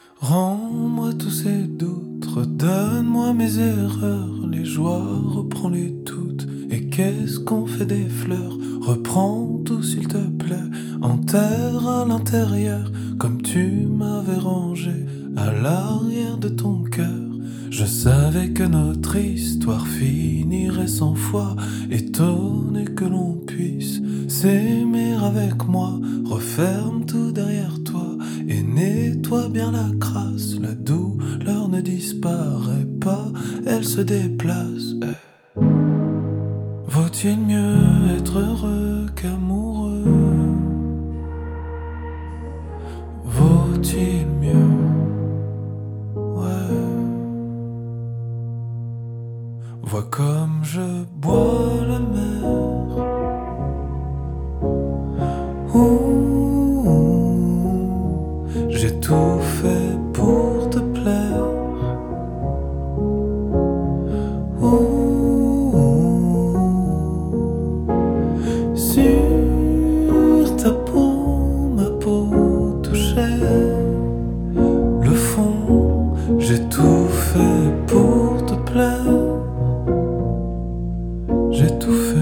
Rends-moi tous ces doutes, redonne-moi mes erreurs, les joies, reprends-les toutes. Et qu'est-ce qu'on fait des fleurs? Reprends tout s'il te plaît, enterre à l'intérieur, comme tu m'avais rangé à l'arrière de ton cœur. Je savais que notre histoire finirait sans foi, étonné que l'on puisse s'aimer avec moi. Referme tout derrière toi et nettoie bien la crasse. La douleur ne disparaît pas, elle se déplace. Vaut-il mieux être heureux qu'amoureux? Vaut-il mieux? Ouais. Vois comme je bois la mer. Ouh, j'ai tout fait pour te plaire. Sur ta peau, ma peau touchait le fond. J'ai tout fait pour te plaire. J'ai tout fait.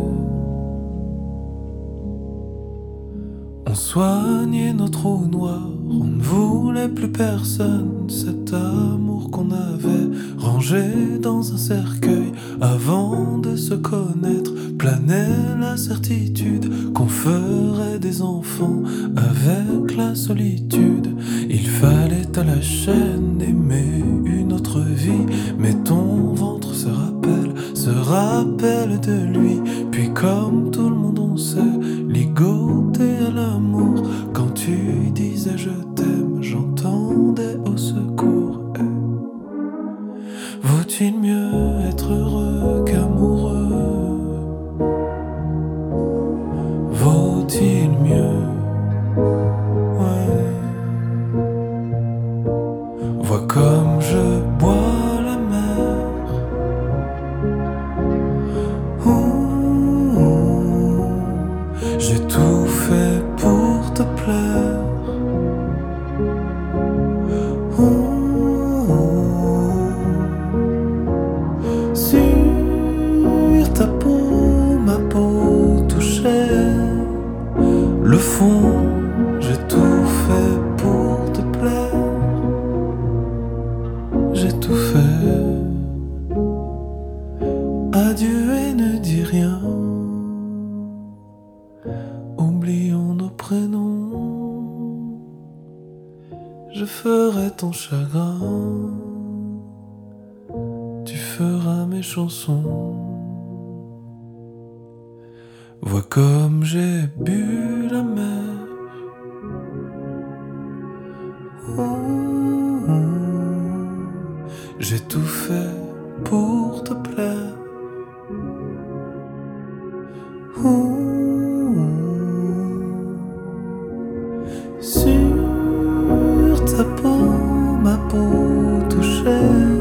On soignait nos trous noirs, on ne voulait plus personne. Cet amour qu'on avait rangé dans un cercueil avant de se connaître, planait la certitude qu'on ferait des enfants avec la solitude. Il fallait à la chaîne aimer une autre vie, mais ton ventre se rappelle de lui. Puis comme tout le monde on sait, ligoté à l'amour. Quand tu disais je t'aime, j'entendais au secours. Vaut-il mieux être heureux qu'amoureux? Vaut-il mieux? Ouais. Vois comme je bois la mer. Ouh, j'ai tout fait pour te plaire. Sur ta peau, ma peau touchait le fond. J'ai tout fait pour te plaire. J'ai tout fait. Adieu et ne dis rien. Oublions nos prénoms. Je ferai ton chagrin. Tu feras mes chansons. Vois comme j'ai bu la mer. Ouh, j'ai tout fait pour te plaire. Ouh, sur ta peau, ma peau touchait